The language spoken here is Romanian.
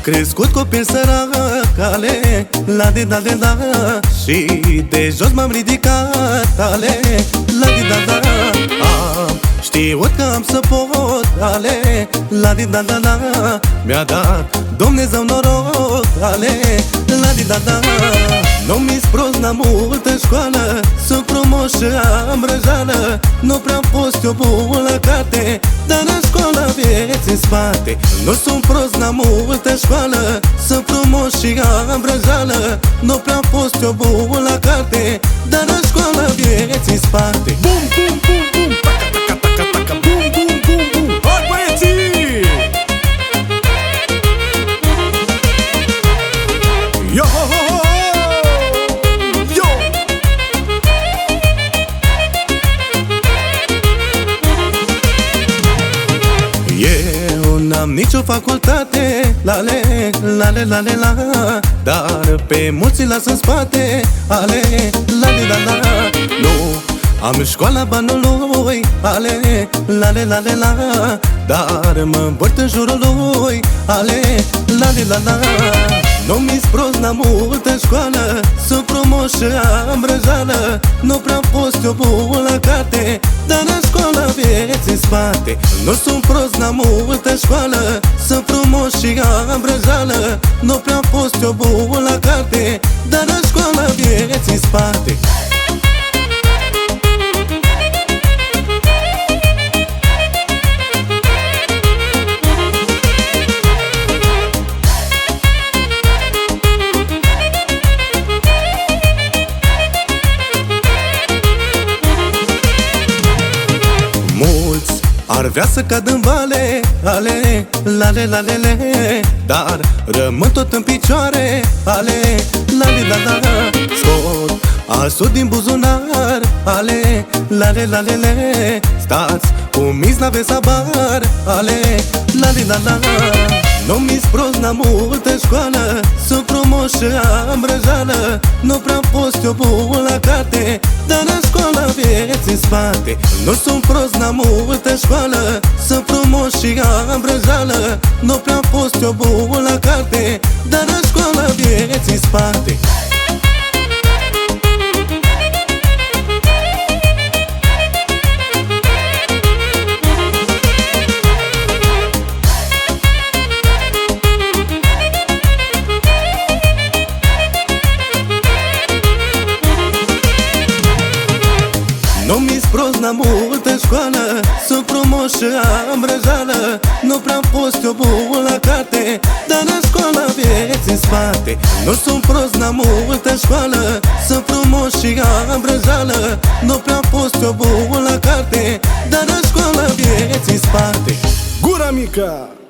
crescut copil săracale, la de da de da, și de jos m-am ridicat, ale, la de da da. Am știut că am să pot, ale, la de da da da. Mi-a dat Dumnezeu noroc, ale, la de da da. Nu mi-s prost, n-am multă școală, sunt frumos și am răjală. Nu prea fost eu bun la carte, dar în școala vieții în spate. Nu sunt prost, n-am multă școală, sunt frumos și am răjală. Nu prea fost eu bun la carte, dar în școala vieții în spate. Bum, bum, bum, bum, taca, taca, taca, taca, bum, bum, bum, bum. Hai băieții! Yo, ho, ho, ho! Eu n-am nicio facultate, lale, lale, lale, la. Dar pe mulți las în spate, ale, lale, la, la. Nu am școala banului, ale, lale, lale, la. Dar mă învârt în jurul lui, ale, lale, la, la. Nu mi-s prost, n-am multă școală, sunt frumos și am răjală. Nu prea fost eu bun la carte, dar în școala vieții în spate. Nu sunt prost, n-am multă școală, sunt frumos și am răjală. Nu prea fost eu bun la carte, dar în școala vieții în spate. Mulți ar vrea să cad în vale, ale, lale, lale, le. Dar rămân tot în picioare, ale, lale, lale, la. Scot asut din buzunar, ale, lale, lale, le. Stați cu mici, n-aveți habar, ale, lale, lale, la. Nu mi-s prost, n-am multă școală, sunt frumos și am răjală. Nu prea fost eu bun la carte, dar în școala vieții în spate. Nu sunt prost, n-am multă școală, sunt frumos și am răjală. Nu prea fost eu bun la carte, dar în școala vieții în spate. Nu mi-s prost, n-am multă școală, sunt frumos și am răjală. Nu prea fost eu bun la carte, dar în școala vieții în spate. Nu sunt prost, n-am multă școală, sunt frumos și am răjală. Nu prea fost eu bun la carte, dar în școala vieții în spate. Gura mică!